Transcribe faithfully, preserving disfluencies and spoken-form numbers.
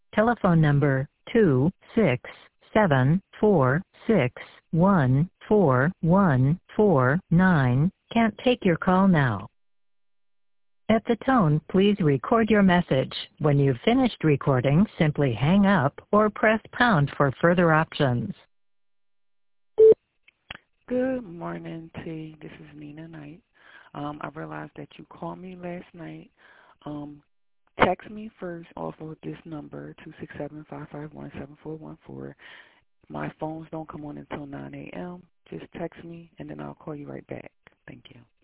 Telephone number two six seven four six one four one four nine can't take your call now. At the tone, please record your message. When you've finished recording, simply hang up or press pound for further options. Good morning, T. This is Nina Knight. Um, I realized that you called me last night. Um, text me first off of this number, two six seven, five five one, seven four one four. My phones don't come on until nine a m Just text me, and then I'll call you right back. Thank you.